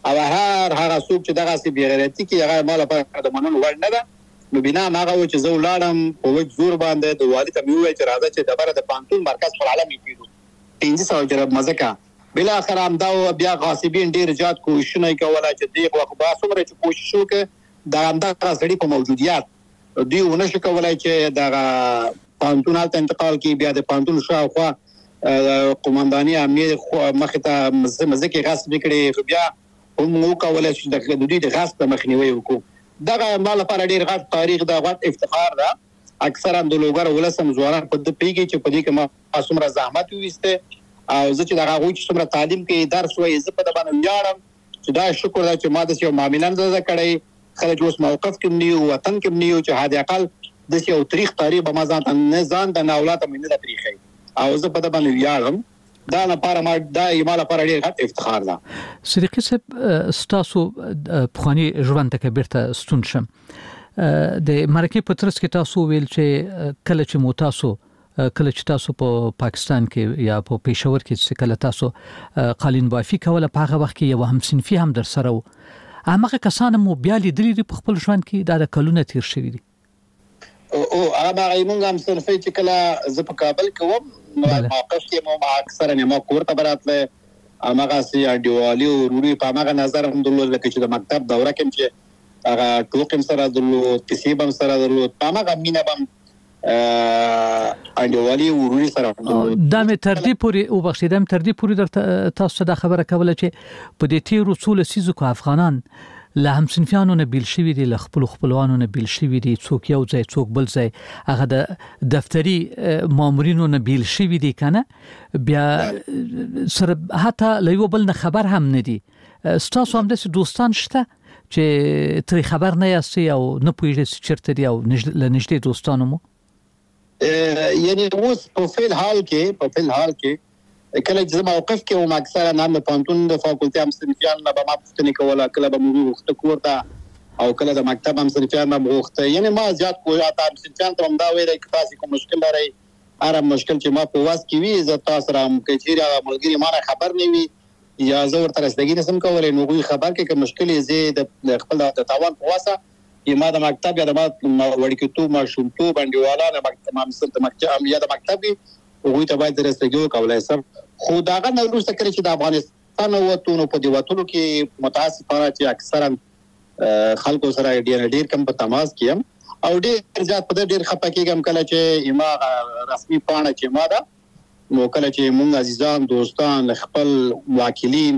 او هغه څوک چې دغه سي بغیرتی کې هغه مال په د منون وړ نه ده نو بنا هغه چې زه ولاړم په وجه زور باندې د والي ته مې وویل چې راځه چې دبره د پانتون مرکز پر عالم پیډو 300 جرب مزکا بلا اخر هم دا بیا غاصبین ډیر زیات کوششونه کوله چې دی خو با څومره چې کوشش وکړي دا هم د سړي په موجودیت دی ونه شو کولای چې دا پانتون ته انتقال کی بیا د پانتون شاوخوا قومنداني امیر مخه ته مزکه غاصب کړي بیا هم نو کولای چې د دوی د غاصب مخنیوي وکړو دغه مال لپاره ډیر غټ تاریخ دا غټ افتخار ده اکثرا د لوګر ولسم ځوانان په د پیګي چې په دې کې ما څومره زحمت وېسته او زه چې دا غوښ څومره تعلیم کې درس وې زه په د باندې یاړم چې دا شکر ده چې ما د یو معاملان زده کړی خلک اوس موقف کې نیو وطن کې نیو چې هدا اقل د یو تاریخ به ما ځان د اولاد مې نه تاریخي او زه په د باندې یاړم دا لپاره ما دا یماله لپاره ډیر غټ افتخار ده صدیقي صاحب ستاسو پخوانی ژوند ته بیرته ستون شم د مرکه په ترڅ کې تاسو ویل چې کله چې تاسو په پاکستان کې یا په پېښور کې چې کله تاسو قالین بافي کوله په هغه وخت کې یو هم صنفي هم در سره و هغه کسان مو بیا لیدلې په خپل ژوند کې دا کلونه تیر شوی دي او هغه موږ هم صنفي چې کله زه په کابل کې وم موقف کې مو اکثرا ما کور ته براتله هغه سي اډیوالي او روري په هغه نظر هم درلود لکه چې د مکتب دوره کې چې هغه ټوکم سره درلود کسيبم سره درلود په هغه مینه بم اډیوالي او روري سره دا مې تر دې پوري او بخښیدم تر دې پوري در تاسو د خبره کوله چې په دې تیر رسول سيزو کو افغانان له هم صنفیانو نه بیل شوی دي له خپلوانو نه بیل شوی دي څوک یو ځای څوک بل ځای هغه د دفتری مامورینو نه بیل شوی دي کنه بیا سره حتی له یو بل نه خبر هم نه دي ستاسو هم د دوستان شته چې تر خبر نه یاستي او نه پوهیږئ چیرته دي او لنږدې دوستانو مو یعنی اوس په فعل حال کې کله چې موقف کې او اکثره نام پانتون د فاکولټي هم صنفیان نه به ما پوښتنه کوله کله به موږ وخت کوړه او کله د مکتب هم صنفیان نه وخت یعنی ما زیات کوه تا صنفیان ته هم دا ویل چې تاسو کوم مشکل لري هر مشکل چې ما په واس کې وي زه تاسو را مکچیر هغه ملګری ما خبر نه وي یا زه ورته رسېدګی نسم کولای نو غوي خبر کې کوم مشکل یې د خپل د تاوان په واسه یما د مکتب یا د وړکیتو ماشومتو باندې والا د مکتب یا د مکتب وګوي ته باید رسېدګي وکولای سم خو داغه نو وروسته کړی چې د افغانستان وته په دیواتلو کې متاسفانه چې اکثرا خلکو سره ډیر کم په تماس کیم او ډیر زیات په ډیر خپه کېږم کله چې یما رسمي پاڼه چې ما ده نو کله چې مونږ عزیزان دوستان خپل واکلین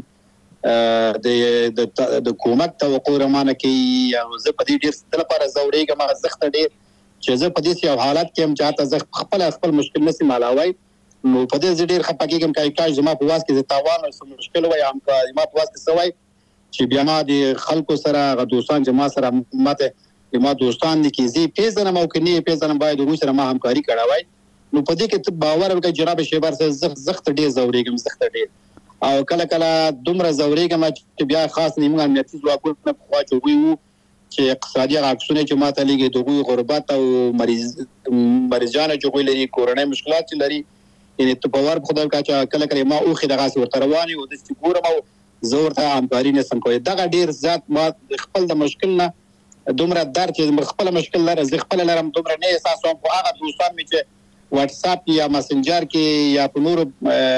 د کومک توقع رمانه کې او زه په دې ډیر ستل لپاره زورېږم زخت ډیر چې زه په دې حالت کې هم چاته زه خپل مشکل نسی مالاوي نو په دې ډیر خپه کېږم کای زما په واس کې د تاوان او سم مشکل وای هم ما په واس کې سوای چې بیا ما د خلکو سره غ دوستان جما سره ماته ما دوستان دي کې زی پیژنه مو کې نه پیژنه باید وګ سره ما همکاري کړاوای نو په دې کې باور وکړه جناب شیبر سره زخت ډیر زورېږم زخت ډیر او کله دومره زورېږم چې بیا خاص نیمه امنیتي ځواکونه په خوا چوي چې اقتصادي عکسونه چې ماته لګي دغه غربت او مریضانه چې لري کورونی مشکلات لري یعنی ته باور خدای کا چې کله ما اوخه دغه ورته رواني او د ګورم او زورته همکاري نه سم کوي دغه ډیر ذات ما خپل د مشکل نه دومره در چې خپل مشکل لري زه خپل لرم دومره نه احساسوم خو هغه دوستان می چې واتس اپ یا مسنجر کې یا په نور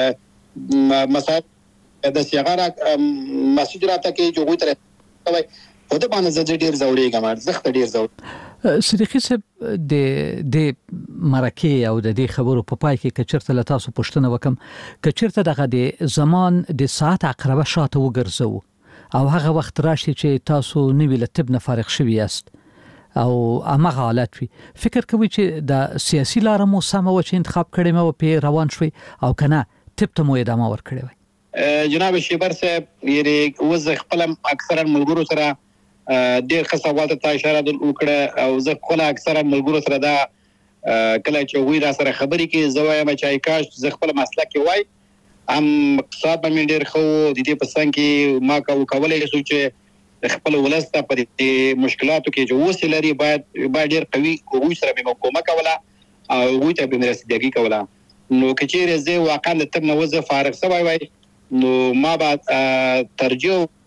مسایل د سیغاره مسیج راته کې چې وي تر کوي په دې باندې زه ډیر زورېږم زخت ډیر زور صدیقي صاحب د مرکه او د دې خبرو په پای کې کچرته له تاسو پوښتنه وکم کچرته دغه د زمان د ساعت عقربه شاته وګرځو او هغه وخت راشي چې تاسو نوی لطب نه فارغ شوی یاست او هغه حالت وي فکر کوي چې د سیاسي لار مو سم او چې انتخاب کړی مو په روان شوي او کنه طب ته مو ادامه ورکړی وي جناب شیبر صاحب یې وز خپل اکثرا ملګرو سره ډېر ښه سوال ته اشاره وکړه او زه خپل اکثره ملګرو سره دا کله چې وی را سره خبرې کې زوایم چې کاش زه خپل مسلک وای ام اقتصاد باندې ډېر خو د دې په څنګه کې ما کولای شو چې خپل ولسته په دې مشکلاتو کې جو وسه لري باید ډېر قوي کوی سره به کومک کوله او وی ته به رسیدګي کوله نو کچېره زه واقعا ته نو زه فارغ سوای وای نو ما بعد ترجیح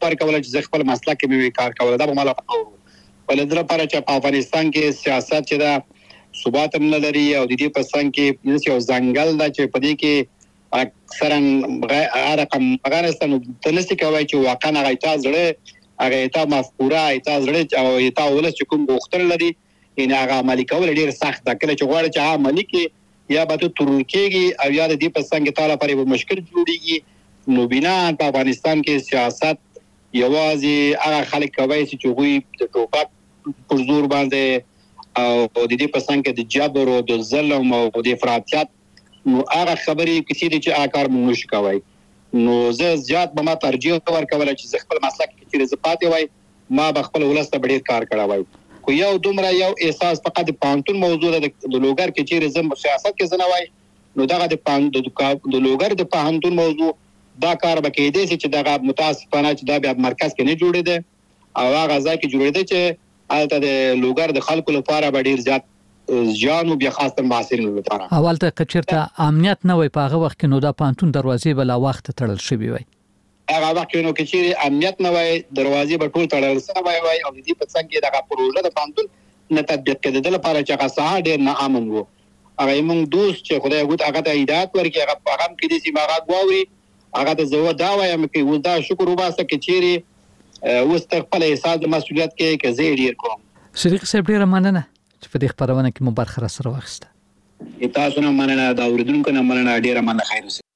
ورکول چې زه خپل مسلک کې مې کار کول دا به مال ولې در لپاره چې په افغانستان کې سیاست چې دا ثبات هم نه لري او د دې په څنګ کې یو ځنګل دا چې په دې کې اکثرا رقم افغانستان ته نسي کوي چې واقعا هغه تاسو زړه هغه تا مفکوره تاسو زړه او تاسو ولس چې کوم غوښتل لري ان هغه عملي کول ډیر سخت ده کله چې غواړي چې هغه عملي کې یا به ترکیږي او یا د دې په څنګه تعالی پرې به مشکل جوړیږي نو بنا په افغانستان کې سیاست یوازې هغه خلک کوي چې غوي د ټوپک پر زور باندې او د دې په څنګه د جبر او د ظلم او د افراطیت نو هغه خبرې کسي دي چې کار مونږ نشو کوي نو زه زیات به ما ترجیح ورکول چې خپل مسلک کې چې پاتې وای ما به خپل ولسته ډیر کار کړی وای کو یو دومره یو احساس فقط د پانتون موضوع د لوګر کې چې زم سیاست کې زنوای نو دغه د لوګر د پانتون موضوع دا کار به کېدې چې دغه متاسفانه چې دا بیا مرکز کې نه جوړې ده او هغه ځای کې جوړې ده چې البته د لوګر د خلکو لپاره به ډیر زیات ځان او بیا خاصه محصلین لپاره اول ته کچرته امنیت نه وای په هغه وخت کې نو دا پانتون دروازې بل وخت تړل شوی وای هغه وخت نو کې چې امنیت نه وای دروازې به ټول تړل شوی وای او دې په څنګه دغه پروژه د پانتون نه تطبیق کېدل لپاره چې هغه ساحه ډیر نه امن وو هغه موږ دوست چې خدای غوت هغه ته هدایت ورکړي هغه هغه کې دې سیمه هغه غواوري هغه ته زو دا وایم کې ودا شکر وباسه کې چیرې واستقبال احساس د مسؤلیت کې زه ډیر کوم شریک صاحب ډیر مننه چې په دې خبرونه کې مو برخه سره واخیسته تاسو نه مننه دا اوریدونکو نه مننه ډیر مننه خیر اوسئ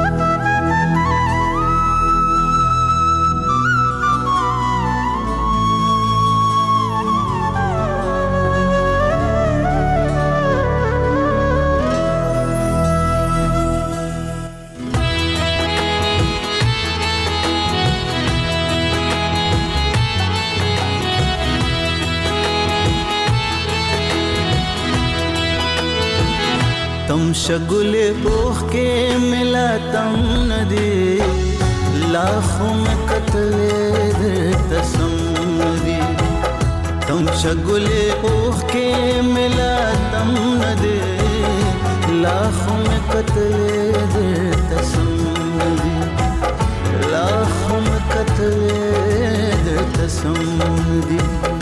تم شگل اوخ کے ملا تم ندی لاکھوں میں قتل تسم ندی تم شگل اوخ کے ملا تم ندی لاکھوں میں قتل تسم ندی لاکھوں میں قتل تسم ندی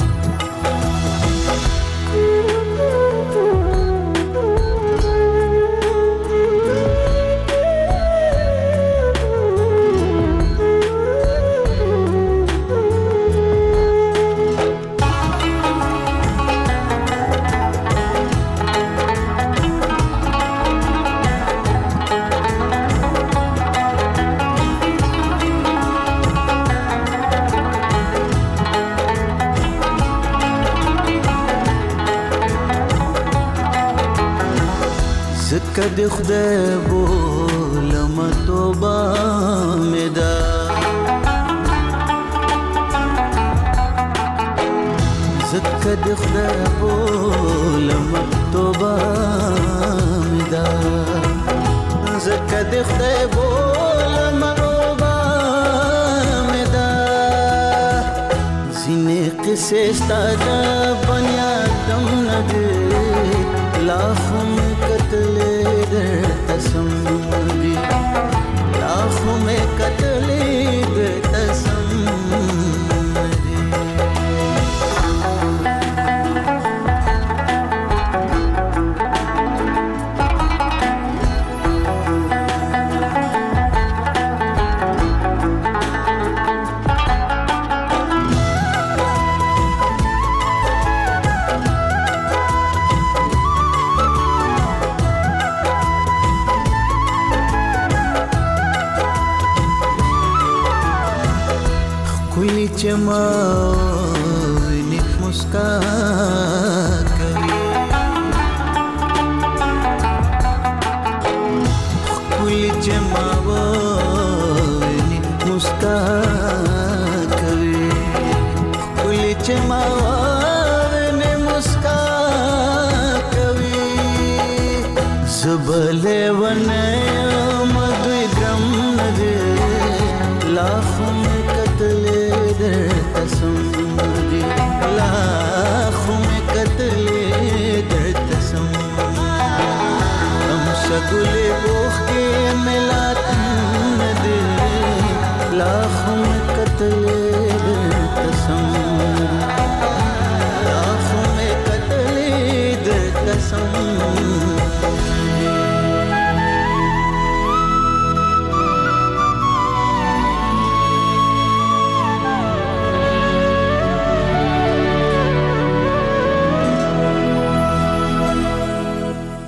کد خدای بولم توبه مدا زکد خدای بولم توبه مدا زکد خدای بولم توبه مدا زینه قصه ستاده بنیادم نده لاکھوں میں قتل تسم دی لاکھوں میں قتل تسم دی چما ویني مسکا کوي کوئی چما ویني مسکا کوي کوئی چما ویني مسکا کوي زبله ونه مدوي ګرام نه لاکھوں میں قتل تسم دی لاکھوں میں قتل تسم ہم شگل اوخ کے ملا تم دے لا خو مې کتلې